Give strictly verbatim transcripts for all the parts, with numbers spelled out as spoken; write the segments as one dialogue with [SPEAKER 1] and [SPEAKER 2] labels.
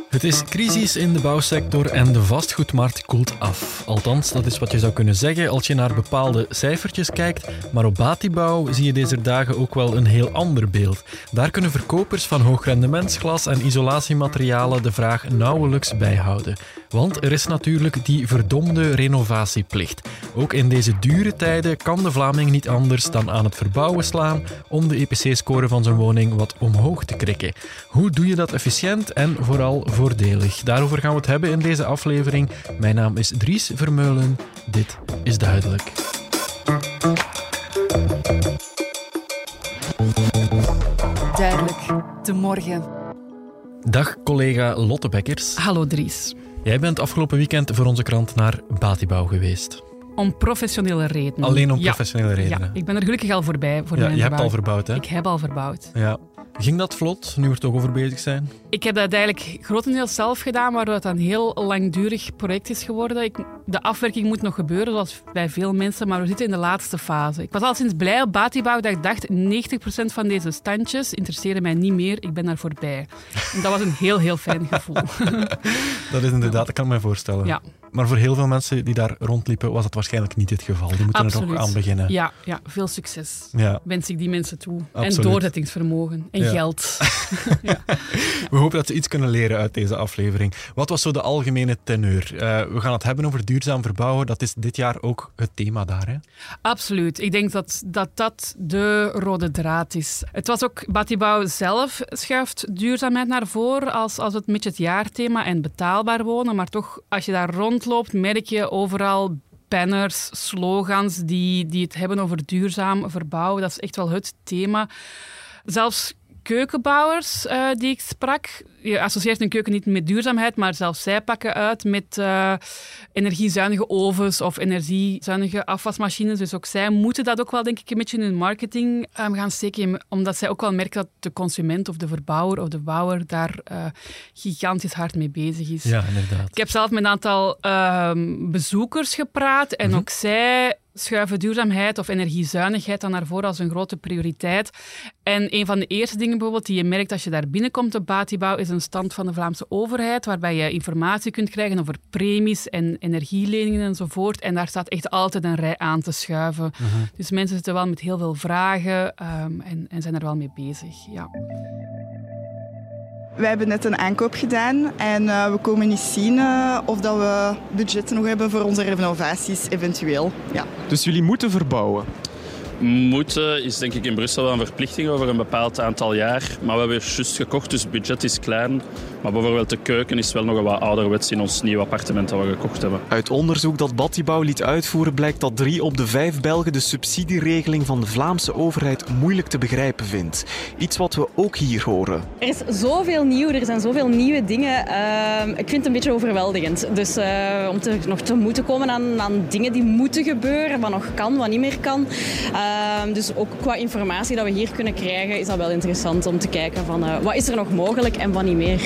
[SPEAKER 1] Het is crisis in de bouwsector en de vastgoedmarkt koelt af. Althans, dat is wat je zou kunnen zeggen als je naar bepaalde cijfertjes kijkt. Maar op Batibouw zie je deze dagen ook wel een heel ander beeld. Daar kunnen verkopers van hoogrendementsglas en isolatiematerialen de vraag nauwelijks bijhouden. Want er is natuurlijk die verdomde renovatieplicht. Ook in deze dure tijden kan de Vlaming niet anders dan aan het verbouwen slaan om de E P C-score van zijn woning wat omhoog te krikken. Hoe doe je dat efficiënt en vooral voordelig? Daarover gaan we het hebben in deze aflevering. Mijn naam is Dries Vermeulen. Dit is Duidelijk.
[SPEAKER 2] Duidelijk, de morgen.
[SPEAKER 1] Dag collega Lotte Bekkers.
[SPEAKER 2] Hallo Dries.
[SPEAKER 1] Jij bent afgelopen weekend voor onze krant naar Batibouw geweest.
[SPEAKER 2] Om professionele redenen.
[SPEAKER 1] Alleen om
[SPEAKER 2] ja.
[SPEAKER 1] professionele redenen?
[SPEAKER 2] Ja, ik ben er gelukkig al voorbij. Voor
[SPEAKER 1] ja,
[SPEAKER 2] mijn
[SPEAKER 1] je hebt
[SPEAKER 2] verbouw.
[SPEAKER 1] al verbouwd, hè?
[SPEAKER 2] Ik heb al verbouwd.
[SPEAKER 1] Ja. Ging dat vlot, nu we er toch over bezig zijn?
[SPEAKER 2] Ik heb dat eigenlijk grotendeels zelf gedaan, waardoor het een heel langdurig project is geworden. Ik, de afwerking moet nog gebeuren, zoals bij veel mensen, maar we zitten in de laatste fase. Ik was al sinds blij op Batibouw dat ik dacht, negentig procent van deze standjes interesseren mij niet meer, ik ben daar voorbij. En dat was een heel, heel fijn gevoel.
[SPEAKER 1] Dat is inderdaad, dat kan ik me voorstellen.
[SPEAKER 2] Ja.
[SPEAKER 1] Maar voor heel veel mensen die daar rondliepen, was dat waarschijnlijk niet het geval. Die moeten
[SPEAKER 2] Absoluut.
[SPEAKER 1] er nog aan beginnen.
[SPEAKER 2] Ja, ja, veel succes
[SPEAKER 1] Ja.
[SPEAKER 2] wens ik die mensen toe.
[SPEAKER 1] Absoluut.
[SPEAKER 2] En doorzettingsvermogen. En
[SPEAKER 1] Ja.
[SPEAKER 2] geld. ja.
[SPEAKER 1] We hopen dat ze iets kunnen leren uit deze aflevering. Wat was zo de algemene teneur? Uh, we gaan het hebben over duurzaam verbouwen. Dat is dit jaar ook het thema daar, hè?
[SPEAKER 2] Absoluut. Ik denk dat dat, dat de rode draad is. Het was ook Batibouw zelf schuift duurzaamheid naar voren als, als het met het jaarthema en betaalbaar wonen. Maar toch, als je daar rondloopt, merk je overal banners, slogans die, die het hebben over duurzaam verbouwen. Dat is echt wel het thema. Zelfs keukenbouwers uh, die ik sprak, je associeert een keuken niet met duurzaamheid, maar zelfs zij pakken uit met uh, energiezuinige ovens of energiezuinige afwasmachines. Dus ook zij moeten dat ook wel, denk ik, een beetje in hun marketing um, gaan steken, omdat zij ook wel merken dat de consument of de verbouwer of de bouwer daar uh, gigantisch hard mee bezig is.
[SPEAKER 1] Ja, inderdaad.
[SPEAKER 2] Ik heb zelf met een aantal uh, bezoekers gepraat en mm-hmm. ook zij schuiven duurzaamheid of energiezuinigheid dan naar voren als een grote prioriteit. En een van de eerste dingen bijvoorbeeld die je merkt als je daar binnenkomt op Batibouw is een stand van de Vlaamse overheid, waarbij je informatie kunt krijgen over premies en energieleningen enzovoort. En daar staat echt altijd een rij aan te schuiven. Uh-huh. Dus mensen zitten wel met heel veel vragen um, en, en zijn er wel mee bezig. Ja.
[SPEAKER 3] Wij hebben net een aankoop gedaan en uh, we komen niet zien uh, of dat we budget nog hebben voor onze renovaties eventueel. Ja.
[SPEAKER 4] Dus jullie moeten verbouwen?
[SPEAKER 5] Moeten is denk ik in Brussel wel een verplichting over een bepaald aantal jaar. Maar we hebben juist gekocht, dus het budget is klein. Maar bijvoorbeeld de keuken is wel nog wat ouderwets in ons nieuw appartement dat we gekocht hebben.
[SPEAKER 4] Uit onderzoek dat Batibouw liet uitvoeren blijkt dat drie op de vijf Belgen de subsidieregeling van de Vlaamse overheid moeilijk te begrijpen vindt. Iets wat we ook hier horen.
[SPEAKER 6] Er is zoveel nieuw, er zijn zoveel nieuwe dingen. Uh, ik vind het een beetje overweldigend. Dus uh, om te, nog te moeten komen aan, aan dingen die moeten gebeuren, wat nog kan, wat niet meer kan. Uh, Uh, dus ook qua informatie dat we hier kunnen krijgen, is dat wel interessant om te kijken van uh, wat is er nog mogelijk en wat niet meer.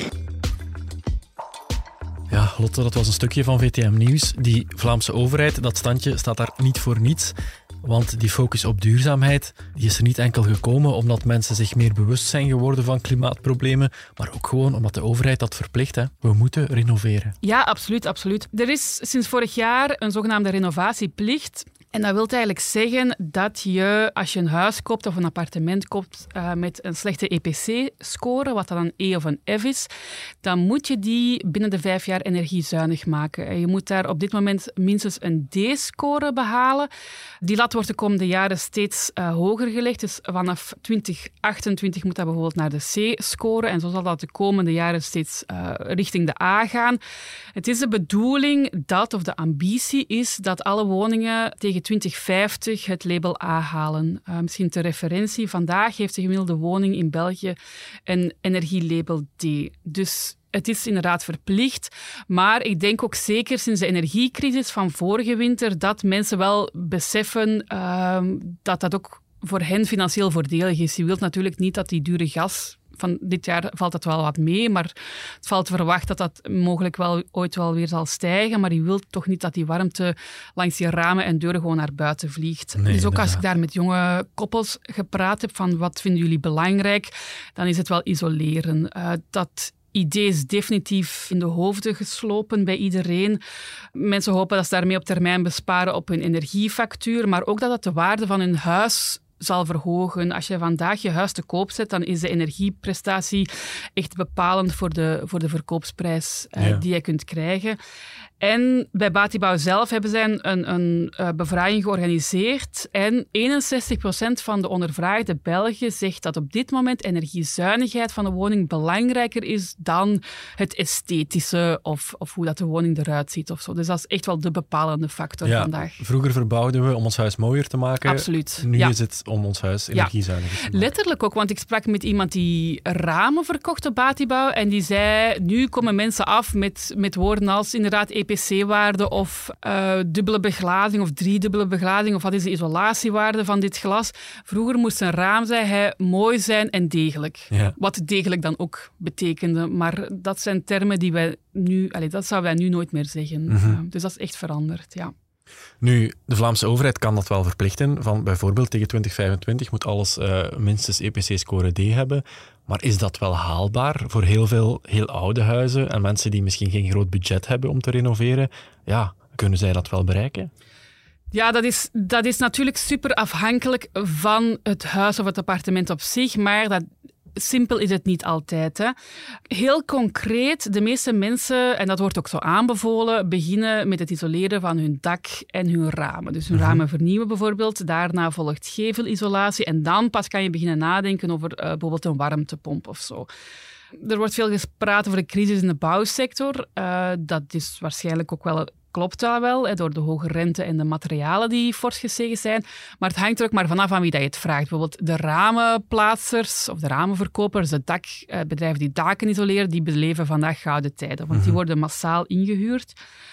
[SPEAKER 1] Ja, Lotte, dat was een stukje van V T M Nieuws. Die Vlaamse overheid, dat standje staat daar niet voor niets. Want die focus op duurzaamheid die is er niet enkel gekomen omdat mensen zich meer bewust zijn geworden van klimaatproblemen, maar ook gewoon omdat de overheid dat verplicht. Hè. We moeten renoveren.
[SPEAKER 2] Ja, absoluut, absoluut. Er is sinds vorig jaar een zogenaamde renovatieplicht. En dat wil eigenlijk zeggen dat je, als je een huis koopt of een appartement koopt uh, met een slechte E P C-score, wat dan een E of een F is, dan moet je die binnen de vijf jaar energiezuinig maken. En je moet daar op dit moment minstens een D-score behalen. Die lat wordt de komende jaren steeds uh, hoger gelegd. Dus vanaf twintig achtentwintig moet dat bijvoorbeeld naar de C-score. En zo zal dat de komende jaren steeds uh, richting de A gaan. Het is de bedoeling dat, of de ambitie is, dat alle woningen tegen twintig vijftig het label A halen. Uh, misschien ter referentie, vandaag heeft de gemiddelde woning in België een energielabel D. Dus het is inderdaad verplicht, maar ik denk ook zeker sinds de energiecrisis van vorige winter dat mensen wel beseffen uh, dat dat ook voor hen financieel voordelig is. Je wilt natuurlijk niet dat die dure gas... Van dit jaar valt dat wel wat mee, maar het valt te verwachten dat dat mogelijk wel ooit wel weer zal stijgen. Maar je wilt toch niet dat die warmte langs die ramen en deuren gewoon naar buiten vliegt.
[SPEAKER 1] Nee,
[SPEAKER 2] dus ook
[SPEAKER 1] inderdaad.
[SPEAKER 2] als ik daar met jonge koppels gepraat heb van wat vinden jullie belangrijk, dan is het wel isoleren. Uh, dat idee is definitief in de hoofden geslopen bij iedereen. Mensen hopen dat ze daarmee op termijn besparen op hun energiefactuur, maar ook dat het de waarde van hun huis zal verhogen. Als je vandaag je huis te koop zet, dan is de energieprestatie echt bepalend voor de, voor de verkoopsprijs uh, ja. die je kunt krijgen. En bij Batibouw zelf hebben zij een, een, een uh, bevraging georganiseerd en eenenzestig procent van de ondervraagde Belgen zegt dat op dit moment energiezuinigheid van de woning belangrijker is dan het esthetische of, of hoe dat de woning eruit ziet of zo. Dus dat is echt wel de bepalende factor
[SPEAKER 1] ja,
[SPEAKER 2] vandaag.
[SPEAKER 1] Vroeger verbouwden we om ons huis mooier te maken.
[SPEAKER 2] Absoluut.
[SPEAKER 1] Nu
[SPEAKER 2] ja.
[SPEAKER 1] is het om ons huis energiezuiniger te maken.
[SPEAKER 2] Letterlijk ook, want ik sprak met iemand die ramen verkocht op Batibouw en die zei, nu komen mensen af met, met woorden als inderdaad E P C-waarde of uh, dubbele beglazing of driedubbele beglazing of wat is de isolatiewaarde van dit glas. Vroeger moest een raam, zei hij, mooi zijn en degelijk. Ja. Wat degelijk dan ook betekende. Maar dat zijn termen die wij nu, allez, dat zouden wij nu nooit meer zeggen. Mm-hmm. Uh, dus dat is echt veranderd, ja.
[SPEAKER 1] Nu, de Vlaamse overheid kan dat wel verplichten. Van bijvoorbeeld tegen twintig vijfentwintig moet alles uh, minstens E P C-score D hebben. Maar is dat wel haalbaar voor heel veel heel oude huizen en mensen die misschien geen groot budget hebben om te renoveren? Ja, kunnen zij dat wel bereiken?
[SPEAKER 2] Ja, dat is, dat is natuurlijk super afhankelijk van het huis of het appartement op zich, maar dat... Simpel is het niet altijd. Hè. Heel concreet, de meeste mensen, en dat wordt ook zo aanbevolen, beginnen met het isoleren van hun dak en hun ramen. Dus hun ramen vernieuwen bijvoorbeeld. Daarna volgt gevelisolatie en dan pas kan je beginnen nadenken over uh, bijvoorbeeld een warmtepomp of zo. Er wordt veel gepraat over de crisis in de bouwsector. Uh, dat is waarschijnlijk ook wel... Klopt wel wel, hè, door de hoge rente en de materialen die fors gestegen zijn. Maar het hangt er ook maar vanaf aan wie dat je het vraagt. Bijvoorbeeld de ramenplaatsers of de ramenverkopers, de dakbedrijven die daken isoleren, die beleven vandaag gouden tijden. Want die worden massaal ingehuurd.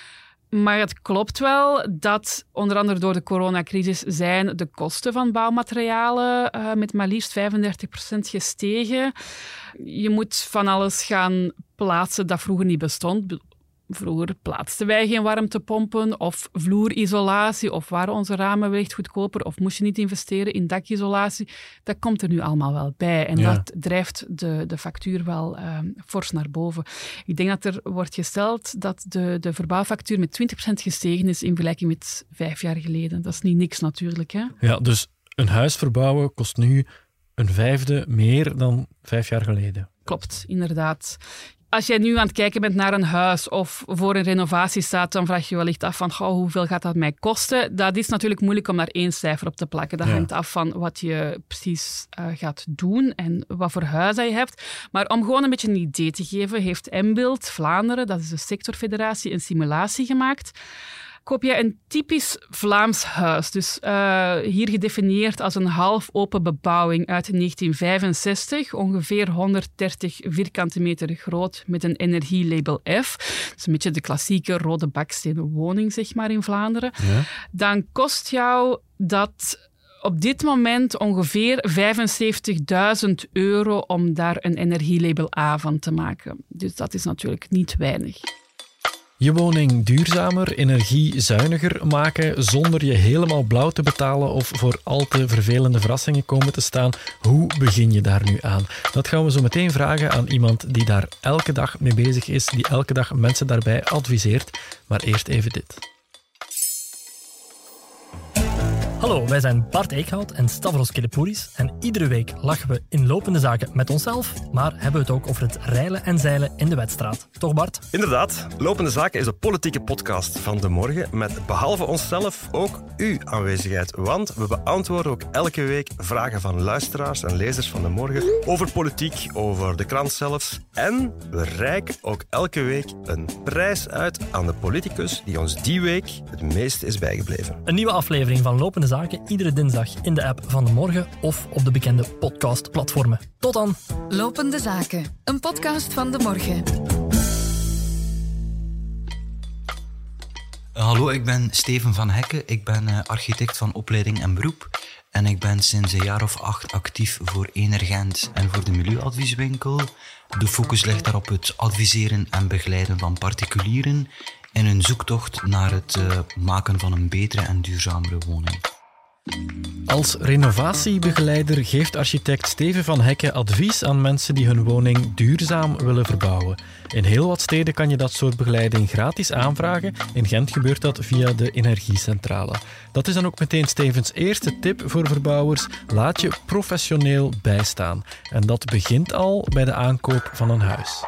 [SPEAKER 2] Maar het klopt wel dat onder andere door de coronacrisis zijn de kosten van bouwmaterialen uh, met maar liefst vijfendertig procent gestegen. Je moet van alles gaan plaatsen dat vroeger niet bestond. Vroeger plaatsten wij geen warmtepompen of vloerisolatie of waren onze ramen wellicht goedkoper of moest je niet investeren in dakisolatie. Dat komt er nu allemaal wel bij en ja. dat drijft de, de factuur wel uh, fors naar boven. Ik denk dat er wordt gesteld dat de, de verbouwfactuur met twintig procent gestegen is in vergelijking met vijf jaar geleden. Dat is niet niks natuurlijk. Hè?
[SPEAKER 1] Ja, dus een huis verbouwen kost nu een vijfde meer dan vijf jaar geleden.
[SPEAKER 2] Klopt, inderdaad. Als jij nu aan het kijken bent naar een huis of voor een renovatie staat, dan vraag je je wellicht af van, goh, hoeveel gaat dat mij kosten? Dat is natuurlijk moeilijk om daar één cijfer op te plakken. Dat ja. hangt af van wat je precies uh, gaat doen en wat voor huis dat je hebt. Maar om gewoon een beetje een idee te geven, heeft Mbild Vlaanderen, dat is de sectorfederatie, een simulatie gemaakt. Koop je een typisch Vlaams huis, dus uh, hier gedefinieerd als een half open bebouwing uit negentien vijfenzestig, ongeveer honderddertig vierkante meter groot met een energielabel F. Dat is een beetje de klassieke rode bakstenen woning, zeg maar, in Vlaanderen. Ja. Dan kost jou dat op dit moment ongeveer vijfenzeventigduizend euro om daar een energielabel A van te maken. Dus dat is natuurlijk niet weinig.
[SPEAKER 1] Je woning duurzamer, energiezuiniger maken zonder je helemaal blauw te betalen of voor al te vervelende verrassingen komen te staan. Hoe begin je daar nu aan? Dat gaan we zo meteen vragen aan iemand die daar elke dag mee bezig is, die elke dag mensen daarbij adviseert. Maar eerst even dit.
[SPEAKER 7] Hallo, wij zijn Bart Eekhout en Stavros Kelepouris en iedere week lachen we in lopende zaken met onszelf, maar hebben we het ook over het reilen en zeilen in de wedstraat. Toch, Bart?
[SPEAKER 8] Inderdaad. Lopende Zaken is een politieke podcast van De Morgen met behalve onszelf ook uw aanwezigheid. Want we beantwoorden ook elke week vragen van luisteraars en lezers van De Morgen over politiek, over de krant zelfs. En we reiken ook elke week een prijs uit aan de politicus die ons die week het meest is bijgebleven.
[SPEAKER 7] Een nieuwe aflevering van Lopende Zaken iedere dinsdag in de app van De Morgen of op de bekende podcastplatformen. Tot dan!
[SPEAKER 9] Lopende Zaken, een podcast van De Morgen.
[SPEAKER 10] Hallo, ik ben Steven van Hekke. Ik ben uh, architect van opleiding en beroep. En ik ben sinds een jaar of acht actief voor Energent en voor de Milieuadvieswinkel. De focus ligt daar op het adviseren en begeleiden van particulieren in hun zoektocht naar het uh, maken van een betere en duurzamere woning.
[SPEAKER 1] Als renovatiebegeleider geeft architect Steven van Hekke advies aan mensen die hun woning duurzaam willen verbouwen. In heel wat steden kan je dat soort begeleiding gratis aanvragen. In Gent gebeurt dat via de Energiecentrale. Dat is dan ook meteen Stevens eerste tip voor verbouwers. Laat je professioneel bijstaan. En dat begint al bij de aankoop van een huis.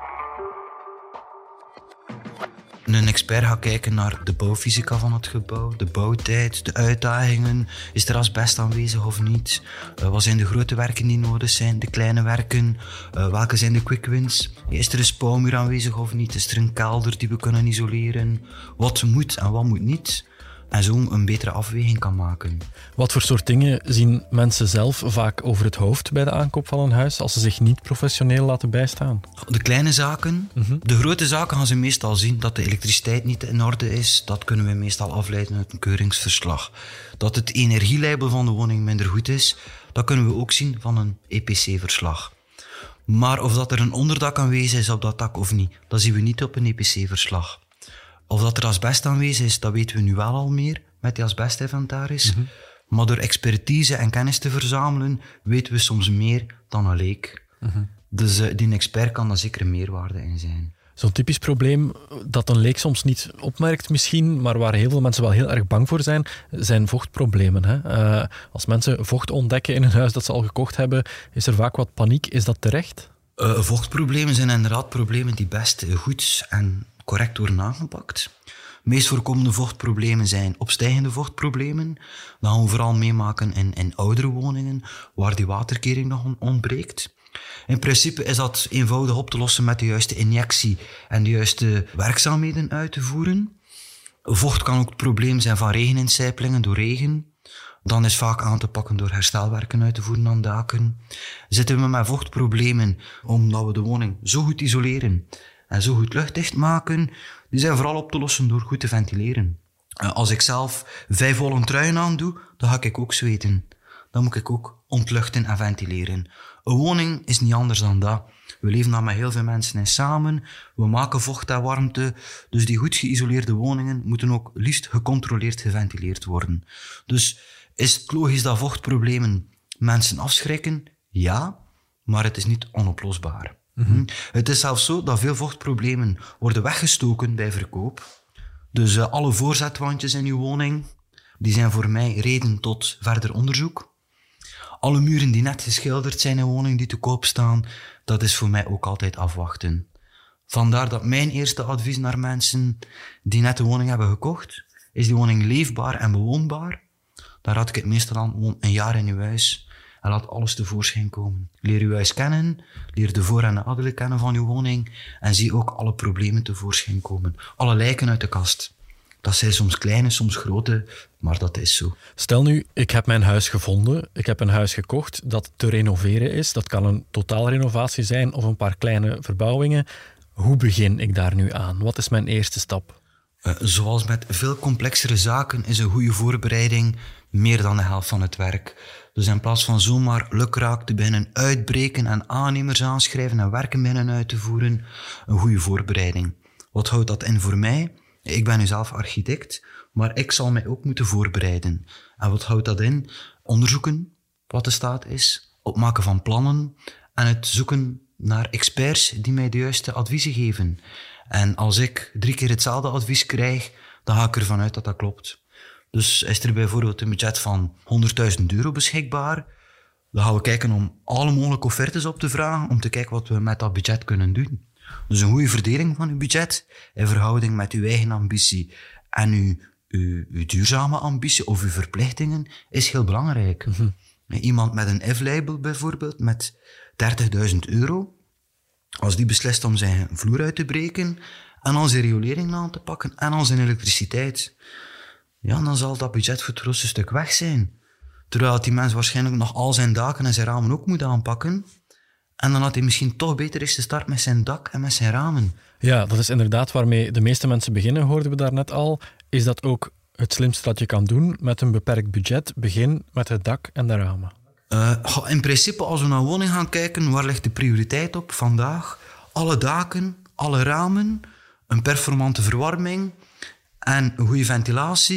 [SPEAKER 10] Een expert gaat kijken naar de bouwfysica van het gebouw, de bouwtijd, de uitdagingen. Is er asbest aanwezig of niet? Uh, wat zijn de grote werken die nodig zijn, de kleine werken? Uh, welke zijn de quick wins? Is er een spouwmuur aanwezig of niet? Is er een kelder die we kunnen isoleren? Wat moet en wat moet niet? En zo een betere afweging kan maken.
[SPEAKER 1] Wat voor soort dingen zien mensen zelf vaak over het hoofd bij de aankoop van een huis als ze zich niet professioneel laten bijstaan?
[SPEAKER 10] De kleine zaken. Mm-hmm. De grote zaken gaan ze meestal zien dat de elektriciteit niet in orde is. Dat kunnen we meestal afleiden uit een keuringsverslag. Dat het energielabel van de woning minder goed is, dat kunnen we ook zien van een E P C-verslag. Maar of dat er een onderdak aanwezig is op dat dak of niet, dat zien we niet op een E P C-verslag. Of dat er asbest aanwezig is, dat weten we nu wel al meer met die asbestinventaris. Mm-hmm. Maar door expertise en kennis te verzamelen, weten we soms meer dan een leek. Mm-hmm. Dus uh, die expert kan daar zeker een meerwaarde in zijn.
[SPEAKER 1] Zo'n typisch probleem dat een leek soms niet opmerkt misschien, maar waar heel veel mensen wel heel erg bang voor zijn, zijn vochtproblemen. Hè? Uh, als mensen vocht ontdekken in een huis dat ze al gekocht hebben, is er vaak wat paniek. Is dat terecht?
[SPEAKER 10] Uh, vochtproblemen zijn inderdaad problemen die best goed en correct worden aangepakt. De meest voorkomende vochtproblemen zijn opstijgende vochtproblemen. Dat gaan we vooral meemaken in, in oudere woningen, waar die waterkering nog ontbreekt. In principe is dat eenvoudig op te lossen met de juiste injectie en de juiste werkzaamheden uit te voeren. Vocht kan ook het probleem zijn van regenincijpelingen door regen. Dan is vaak aan te pakken door herstelwerken uit te voeren aan daken. Zitten we met vochtproblemen omdat we de woning zo goed isoleren en zo goed luchtdicht maken, die zijn vooral op te lossen door goed te ventileren. Als ik zelf vijf wollen truien aandoe, dan ga ik ook zweten. Dan moet ik ook ontluchten en ventileren. Een woning is niet anders dan dat. We leven daar met heel veel mensen in samen. We maken vocht en warmte. Dus die goed geïsoleerde woningen moeten ook liefst gecontroleerd geventileerd worden. Dus is het logisch dat vochtproblemen mensen afschrikken? Ja, maar het is niet onoplosbaar. Mm-hmm. Het is zelfs zo dat veel vochtproblemen worden weggestoken bij verkoop. Dus uh, alle voorzetwandjes in uw woning, die zijn voor mij reden tot verder onderzoek. Alle muren die net geschilderd zijn in woningen die te koop staan, dat is voor mij ook altijd afwachten. Vandaar dat mijn eerste advies naar mensen die net een woning hebben gekocht, is die woning leefbaar en bewoonbaar? Dan raad ik het meestal aan, woon een jaar in uw huis en laat alles tevoorschijn komen. Leer uw huis kennen, leer de voor- en de nadelen kennen van uw woning en zie ook alle problemen tevoorschijn komen. Alle lijken uit de kast. Dat zijn soms kleine, soms grote, maar dat is zo.
[SPEAKER 1] Stel nu, ik heb mijn huis gevonden. Ik heb een huis gekocht dat te renoveren is. Dat kan een totaalrenovatie zijn of een paar kleine verbouwingen. Hoe begin ik daar nu aan? Wat is mijn eerste stap?
[SPEAKER 10] Uh, zoals met veel complexere zaken is een goede voorbereiding meer dan de helft van het werk. Dus in plaats van zomaar lukraak te beginnen uitbreken en aannemers aanschrijven en werken beginnen uit te voeren, een goede voorbereiding. Wat houdt dat in voor mij? Ik ben nu zelf architect, maar ik zal mij ook moeten voorbereiden. En wat houdt dat in? Onderzoeken wat de staat is, opmaken van plannen en het zoeken naar experts die mij de juiste adviezen geven. En als ik drie keer hetzelfde advies krijg, dan ga ik ervan uit dat dat klopt. Dus is er bijvoorbeeld een budget van honderdduizend euro beschikbaar, dan gaan we kijken om alle mogelijke offertes op te vragen, om te kijken wat we met dat budget kunnen doen. Dus een goede verdeling van uw budget in verhouding met uw eigen ambitie en uw, uw, uw duurzame ambitie of uw verplichtingen is heel belangrijk. Mm-hmm. Iemand met een F-label bijvoorbeeld, met dertigduizend euro, als die beslist om zijn vloer uit te breken en al zijn riolering aan te pakken en al zijn elektriciteit, ja, dan zal dat budget voor het grootste stuk weg zijn. Terwijl die mens waarschijnlijk nog al zijn daken en zijn ramen ook moet aanpakken. En dan had hij misschien toch beter eens te start met zijn dak en met zijn ramen.
[SPEAKER 1] Ja, dat is inderdaad waarmee de meeste mensen beginnen, hoorden we daarnet al. Is dat ook het slimste dat je kan doen met een beperkt budget? Begin met het dak en de ramen.
[SPEAKER 10] Uh, in principe, als we naar een woning gaan kijken, waar ligt de prioriteit op vandaag? Alle daken, alle ramen, een performante verwarming en een goede ventilatie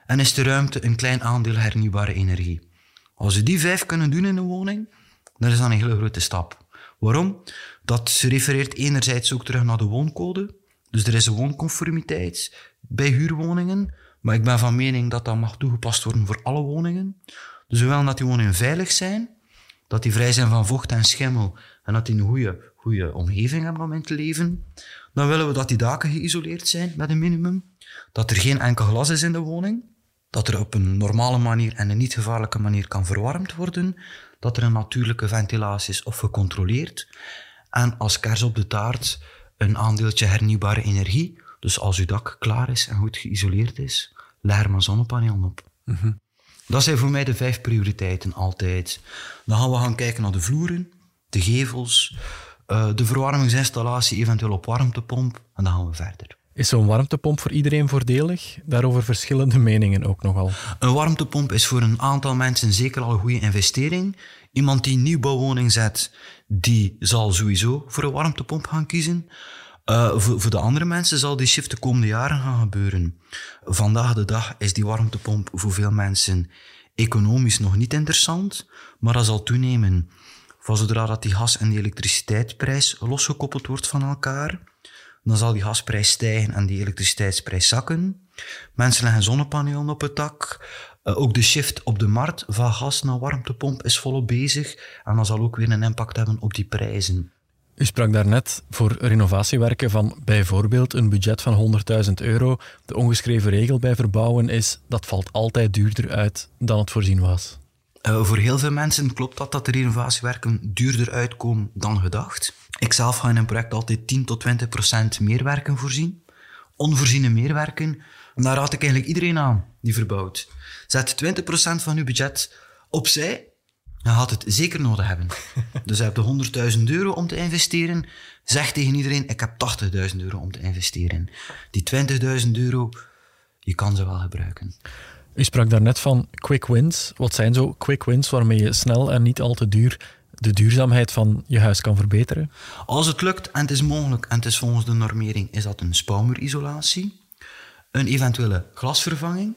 [SPEAKER 10] en is de ruimte een klein aandeel hernieuwbare energie. Als we die vijf kunnen doen in een woning, dan is dat een hele grote stap. Waarom? Dat refereert enerzijds ook terug naar de wooncode. Dus er is een woonconformiteit bij huurwoningen, maar ik ben van mening dat dat mag toegepast worden voor alle woningen. Dus we willen dat die woningen veilig zijn, dat die vrij zijn van vocht en schimmel en dat die een goede, goede omgeving hebben om in te leven. Dan willen we dat die daken geïsoleerd zijn met een minimum, dat er geen enkel glas is in de woning, dat er op een normale manier en een niet gevaarlijke manier kan verwarmd worden, dat er een natuurlijke ventilatie is of gecontroleerd. En als kers op de taart een aandeeltje hernieuwbare energie. Dus als uw dak klaar is en goed geïsoleerd is, leg er maar zonnepanelen op.
[SPEAKER 1] Mm-hmm.
[SPEAKER 10] Dat zijn voor mij de vijf prioriteiten altijd. Dan gaan we gaan kijken naar de vloeren, de gevels, uh, de verwarmingsinstallatie, eventueel op warmtepomp. En dan gaan we verder.
[SPEAKER 1] Is zo'n warmtepomp voor iedereen voordelig? Daarover verschillende meningen ook nogal.
[SPEAKER 10] Een warmtepomp is voor een aantal mensen zeker al een goede investering. Iemand die een nieuwbouwwoning zet, die zal sowieso voor een warmtepomp gaan kiezen. Uh, voor, voor de andere mensen zal die shift de komende jaren gaan gebeuren. Vandaag de dag is die warmtepomp voor veel mensen economisch nog niet interessant, maar dat zal toenemen. Van zodra dat die gas- en die elektriciteitsprijs losgekoppeld wordt van elkaar, dan zal die gasprijs stijgen en die elektriciteitsprijs zakken. Mensen leggen zonnepanelen op het dak. Uh, ook de shift op de markt van gas naar warmtepomp is volop bezig. En dat zal ook weer een impact hebben op die prijzen.
[SPEAKER 1] U sprak daarnet voor renovatiewerken van bijvoorbeeld een budget van honderdduizend euro. De ongeschreven regel bij verbouwen is dat valt altijd duurder uit dan het voorzien was.
[SPEAKER 10] Uh, voor heel veel mensen klopt dat dat de renovatiewerken duurder uitkomen dan gedacht. Ik zelf ga in een project altijd tien tot twintig procent meerwerken voorzien. Onvoorziene meerwerken. En daar raad ik eigenlijk iedereen aan die verbouwt. Zet twintig procent van uw budget opzij, dan gaat het zeker nodig hebben. Dus je hebt honderdduizend euro om te investeren. Zeg tegen iedereen, ik heb tachtigduizend euro om te investeren. Die twintigduizend euro, je kan ze wel gebruiken.
[SPEAKER 1] U sprak daarnet van quick wins. Wat zijn zo quick wins waarmee je snel en niet al te duur de duurzaamheid van je huis kan verbeteren?
[SPEAKER 10] Als het lukt en het is mogelijk en het is volgens de normering, is dat een spouwmuurisolatie, een eventuele glasvervanging,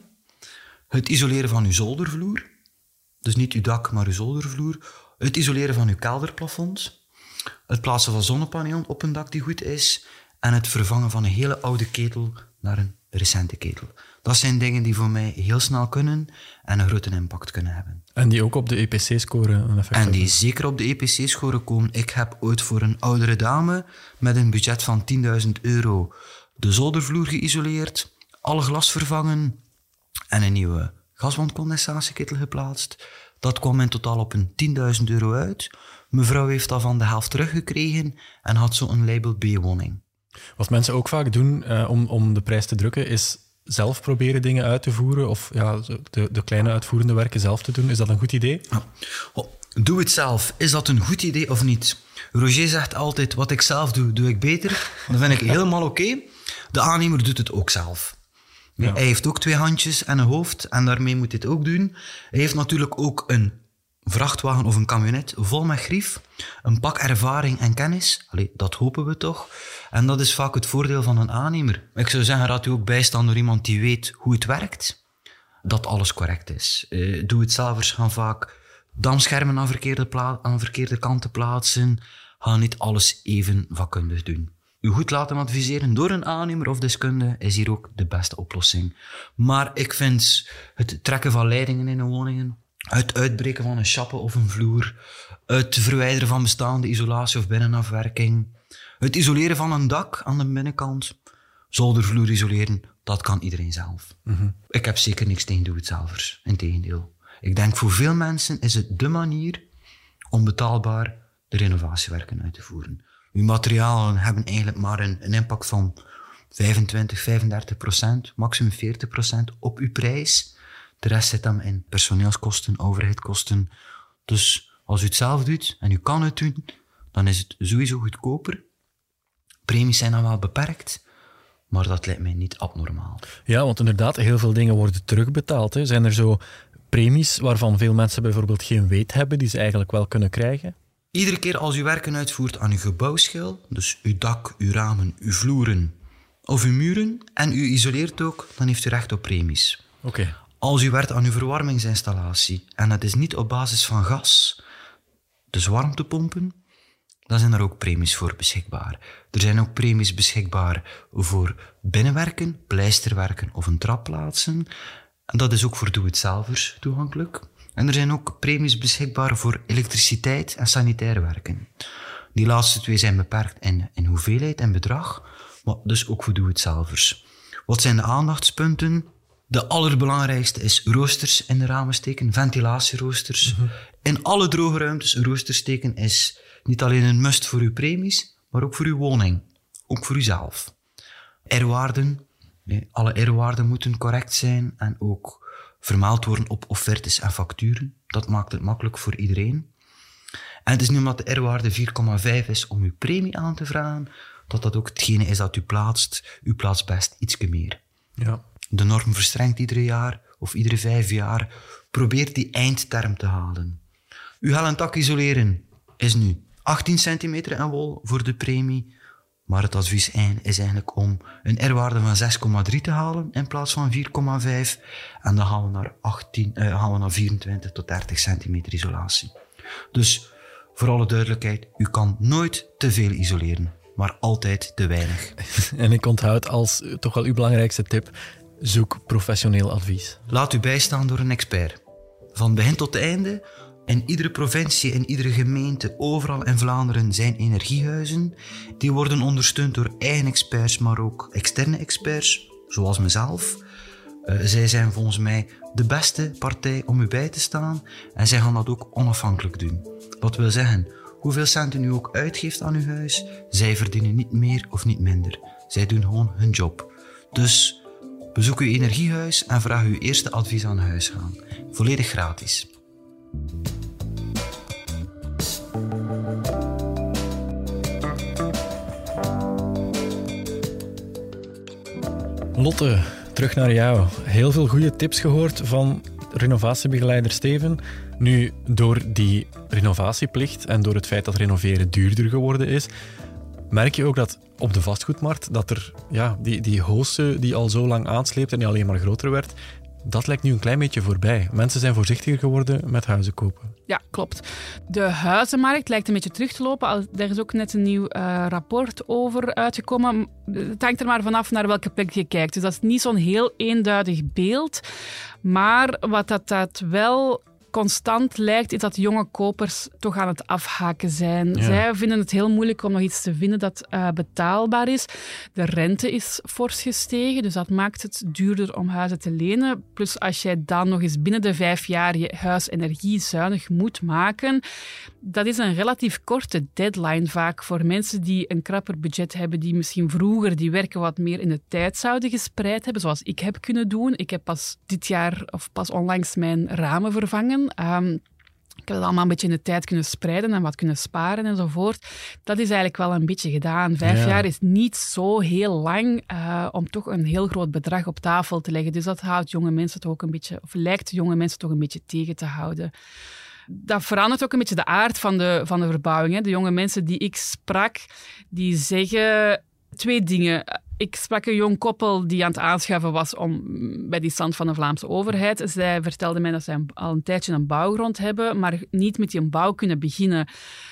[SPEAKER 10] het isoleren van uw zoldervloer, dus niet uw dak, maar uw zoldervloer, het isoleren van uw kelderplafond, het plaatsen van zonnepanelen op een dak die goed is en het vervangen van een hele oude ketel naar een recente ketel. Dat zijn dingen die voor mij heel snel kunnen en een grote impact kunnen hebben.
[SPEAKER 1] En die ook op de E P C-score een effect
[SPEAKER 10] En
[SPEAKER 1] hebben.
[SPEAKER 10] die zeker op de E P C-score komen. Ik heb ooit voor een oudere dame met een budget van tienduizend euro de zoldervloer geïsoleerd, alle glas vervangen en een nieuwe gaswandcondensatieketel geplaatst. Dat kwam in totaal op een tienduizend euro uit. Mevrouw heeft dat van de helft teruggekregen en had zo een label B-woning.
[SPEAKER 1] Wat mensen ook vaak doen uh, om, om de prijs te drukken, is zelf proberen dingen uit te voeren of ja, de, de kleine uitvoerende werken zelf te doen. Is dat een goed idee?
[SPEAKER 10] Oh, doe het zelf. Is dat een goed idee of niet? Roger zegt altijd, wat ik zelf doe, doe ik beter. Dat vind ik helemaal oké. Okay. De aannemer doet het ook zelf. Ja. Hij heeft ook twee handjes en een hoofd en daarmee moet hij het ook doen. Hij heeft natuurlijk ook een vrachtwagen of een camionet vol met grief, een pak ervaring en kennis. Allee, dat hopen we toch. En dat is vaak het voordeel van een aannemer. Ik zou zeggen, raad u ook bijstaan door iemand die weet hoe het werkt, dat alles correct is. Uh, doe het zelfers gaan vaak damschermen aan verkeerde, pla- aan verkeerde kanten plaatsen. Ga niet alles even vakkundig doen. U goed laten adviseren door een aannemer of deskundige is hier ook de beste oplossing. Maar ik vind het trekken van leidingen in een woningen, het uitbreken van een chappe of een vloer, het verwijderen van bestaande isolatie of binnenafwerking, het isoleren van een dak aan de binnenkant, zoldervloer isoleren, dat kan iedereen zelf. Mm-hmm. Ik heb zeker niks tegen doe-het-zelvers, integendeel. Ik denk voor veel mensen is het de manier om betaalbaar de renovatiewerken uit te voeren. Uw materialen hebben eigenlijk maar een, een impact van vijfentwintig, vijfendertig procent, maximum veertig procent op uw prijs. De rest zit dan in personeelskosten, overheidskosten. Dus als u het zelf doet en u kan het doen, dan is het sowieso goedkoper. Premies zijn dan wel beperkt, maar dat lijkt mij niet abnormaal.
[SPEAKER 1] Ja, want inderdaad, heel veel dingen worden terugbetaald. Hè. Zijn er zo premies waarvan veel mensen bijvoorbeeld geen weet hebben, die ze eigenlijk wel kunnen krijgen?
[SPEAKER 10] Iedere keer als u werken uitvoert aan uw gebouwschil, dus uw dak, uw ramen, uw vloeren of uw muren, en u isoleert ook, dan heeft u recht op premies.
[SPEAKER 1] Okay.
[SPEAKER 10] Als u werkt aan uw verwarmingsinstallatie en het is niet op basis van gas, dus warmtepompen, dan zijn er ook premies voor beschikbaar. Er zijn ook premies beschikbaar voor binnenwerken, pleisterwerken of een trap plaatsen. En dat is ook voor doe-het-zelvers toegankelijk. En er zijn ook premies beschikbaar voor elektriciteit en sanitair werken. Die laatste twee zijn beperkt in, in hoeveelheid en bedrag, maar dus ook voor doe-het-zelvers. Wat zijn de aandachtspunten? De allerbelangrijkste is roosters in de ramen steken, ventilatieroosters. Mm-hmm. In alle droge ruimtes een rooster steken is niet alleen een must voor uw premies, maar ook voor uw woning. Ook voor uzelf. R-waarden. Nee, alle R-waarden moeten correct zijn en ook vermeld worden op offertes en facturen. Dat maakt het makkelijk voor iedereen. En het is nu omdat de R-waarde vier komma vijf is om uw premie aan te vragen, dat dat ook hetgene is dat u plaatst. U plaatst best ietsje meer.
[SPEAKER 1] Ja.
[SPEAKER 10] De norm verstrengt ieder jaar of iedere vijf jaar. Probeer die eindterm te halen. Uw hel- en tak isoleren is nu achttien centimeter en wol voor de premie. Maar het advies is eigenlijk om een R-waarde van zes komma drie te halen in plaats van vier komma vijf. En dan gaan we naar, achttien, uh, gaan we naar vierentwintig tot dertig centimeter isolatie. Dus voor alle duidelijkheid, u kan nooit te veel isoleren, maar altijd te weinig.
[SPEAKER 1] En ik onthoud als toch wel uw belangrijkste tip, zoek professioneel advies.
[SPEAKER 10] Laat u bijstaan door een expert. Van begin tot einde, in iedere provincie, in iedere gemeente, overal in Vlaanderen zijn energiehuizen. Die worden ondersteund door eigen experts, maar ook externe experts, zoals mezelf. Uh, zij zijn volgens mij de beste partij om u bij te staan en zij gaan dat ook onafhankelijk doen. Wat wil zeggen, hoeveel centen u ook uitgeeft aan uw huis, zij verdienen niet meer of niet minder. Zij doen gewoon hun job. Dus bezoek uw energiehuis en vraag uw eerste advies aan huis gaan. Volledig gratis.
[SPEAKER 1] Lotte, terug naar jou. Heel veel goede tips gehoord van renovatiebegeleider Steven. Nu, door die renovatieplicht en door het feit dat renoveren duurder geworden is, merk je ook dat op de vastgoedmarkt dat er ja, die, die hoogste die al zo lang aansleept en die alleen maar groter werd, dat lijkt nu een klein beetje voorbij. Mensen zijn voorzichtiger geworden met huizen kopen.
[SPEAKER 2] Ja, klopt. De huizenmarkt lijkt een beetje terug te lopen. Er is ook net een nieuw uh, rapport over uitgekomen. Het hangt er maar vanaf naar welke plek je kijkt. Dus dat is niet zo'n heel eenduidig beeld. Maar wat dat, dat wel constant lijkt, is dat jonge kopers toch aan het afhaken zijn. Ja. Zij vinden het heel moeilijk om nog iets te vinden dat uh, betaalbaar is. De rente is fors gestegen, dus dat maakt het duurder om huizen te lenen. Plus als jij dan nog eens binnen de vijf jaar je huis energiezuinig moet maken, dat is een relatief korte deadline vaak voor mensen die een krapper budget hebben, die misschien vroeger die werken wat meer in de tijd zouden gespreid hebben, zoals ik heb kunnen doen. Ik heb pas dit jaar of pas onlangs mijn ramen vervangen. Um, ik heb het allemaal een beetje in de tijd kunnen spreiden en wat kunnen sparen enzovoort. Dat is eigenlijk wel een beetje gedaan. Vijf ja. jaar is niet zo heel lang uh, om toch een heel groot bedrag op tafel te leggen. Dus dat houdt jonge mensen toch ook een beetje, of lijkt jonge mensen toch een beetje tegen te houden. Dat verandert ook een beetje de aard van de, van de verbouwing. Hè. De jonge mensen die ik sprak, die zeggen twee dingen. Ik sprak een jong koppel die aan het aanschuiven was om, bij die stand van de Vlaamse overheid. Zij vertelde mij dat zij al een tijdje een bouwgrond hebben, maar niet met die bouw kunnen beginnen.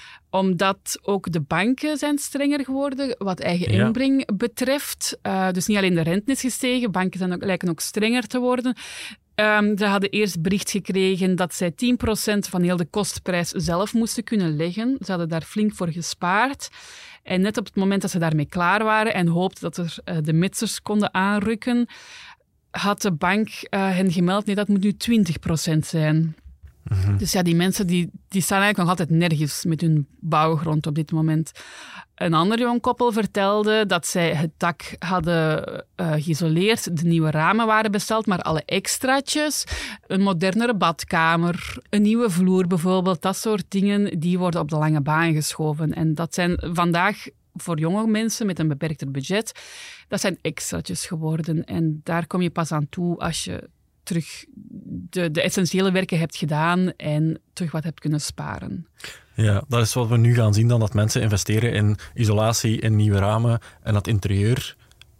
[SPEAKER 2] Omdat ook de banken zijn strenger geworden wat eigen inbreng ja. betreft. Uh, dus niet alleen de rente is gestegen, banken zijn ook, lijken ook strenger te worden. Um, ze hadden eerst bericht gekregen dat zij tien procent van heel de kostprijs zelf moesten kunnen leggen. Ze hadden daar flink voor gespaard. En net op het moment dat ze daarmee klaar waren en hoopten dat er uh, de metsers konden aanrukken, had de bank uh, hen gemeld, nee, dat moet nu twintig procent zijn. Mm-hmm. Dus ja, die mensen die, die staan eigenlijk nog altijd nergens met hun bouwgrond op dit moment. Een ander jong koppel vertelde dat zij het dak hadden uh, geïsoleerd, de nieuwe ramen waren besteld, maar alle extraatjes, een modernere badkamer, een nieuwe vloer bijvoorbeeld, dat soort dingen, die worden op de lange baan geschoven. En dat zijn vandaag voor jonge mensen met een beperkter budget, dat zijn extraatjes geworden. En daar kom je pas aan toe als je terug de, de essentiële werken hebt gedaan en terug wat hebt kunnen sparen.
[SPEAKER 1] Ja, dat is wat we nu gaan zien dan, dat mensen investeren in isolatie, in nieuwe ramen en dat interieur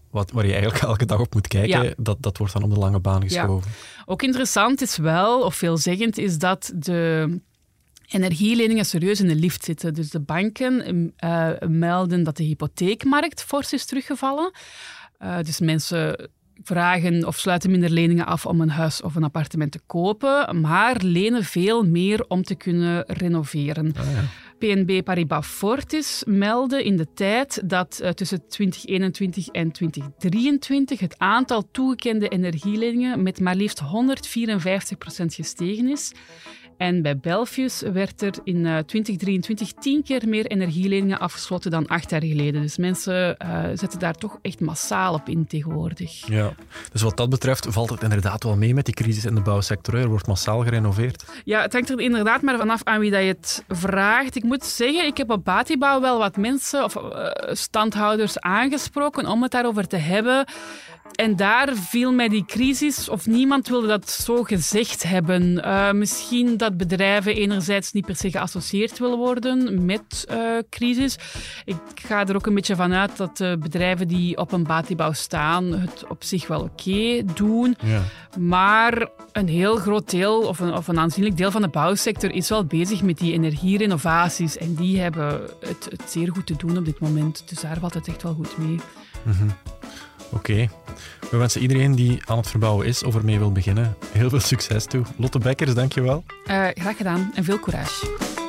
[SPEAKER 1] wat, waar je eigenlijk elke dag op moet kijken, ja. dat, dat wordt dan op de lange baan geschoven.
[SPEAKER 2] Ja. Ook interessant is wel, of veelzeggend, is dat de energieleningen serieus in de lift zitten. Dus de banken uh, melden dat de hypotheekmarkt fors is teruggevallen. Uh, dus mensen vragen of sluiten minder leningen af om een huis of een appartement te kopen, maar lenen veel meer om te kunnen renoveren. Ah, ja. P N B Paribas Fortis meldde in de tijd dat uh, tussen twintig eenentwintig en twintig drieëntwintig het aantal toegekende energieleningen met maar liefst honderdvierenvijftig procent gestegen is. En bij Belfius werd er in uh, twintig drieëntwintig tien keer meer energieleningen afgesloten dan acht jaar geleden. Dus mensen uh, zetten daar toch echt massaal op in tegenwoordig.
[SPEAKER 1] Ja, dus wat dat betreft valt het inderdaad wel mee met die crisis in de bouwsector. Er wordt massaal gerenoveerd.
[SPEAKER 2] Ja, het hangt er inderdaad maar vanaf aan wie dat je het vraagt. Ik moet zeggen, ik heb op Batibouw wel wat mensen of uh, standhouders aangesproken om het daarover te hebben. En daar viel mij die crisis, of niemand wilde dat zo gezegd hebben. Uh, misschien dat bedrijven enerzijds niet per se geassocieerd willen worden met uh, crisis. Ik ga er ook een beetje van uit dat uh, bedrijven die op een Batibouw staan het op zich wel oké okay doen. Ja. Maar een heel groot deel, of een, of een aanzienlijk deel van de bouwsector is wel bezig met die energierenovaties. En die hebben het, het zeer goed te doen op dit moment. Dus daar valt het echt wel goed mee.
[SPEAKER 1] Mm-hmm. Oké. Okay. We wensen iedereen die aan het verbouwen is of ermee wil beginnen heel veel succes toe. Lotte Bekkers, dank je wel.
[SPEAKER 2] Uh, graag gedaan en veel courage.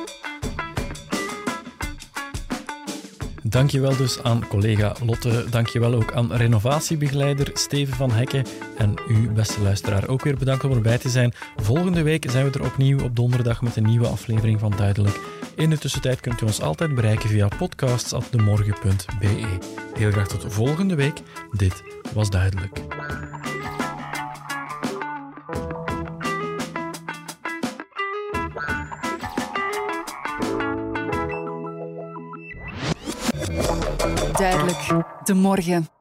[SPEAKER 1] Dank je wel dus aan collega Lotte. Dank je wel ook aan renovatiebegeleider Steven van Hekken. En u, beste luisteraar, ook weer bedankt om erbij te zijn. Volgende week zijn we er opnieuw op donderdag met een nieuwe aflevering van Duidelijk. In de tussentijd kunt u ons altijd bereiken via podcasts at demorgen punt b e. Heel graag tot volgende week. Dit was Duidelijk.
[SPEAKER 9] Duidelijk, de morgen.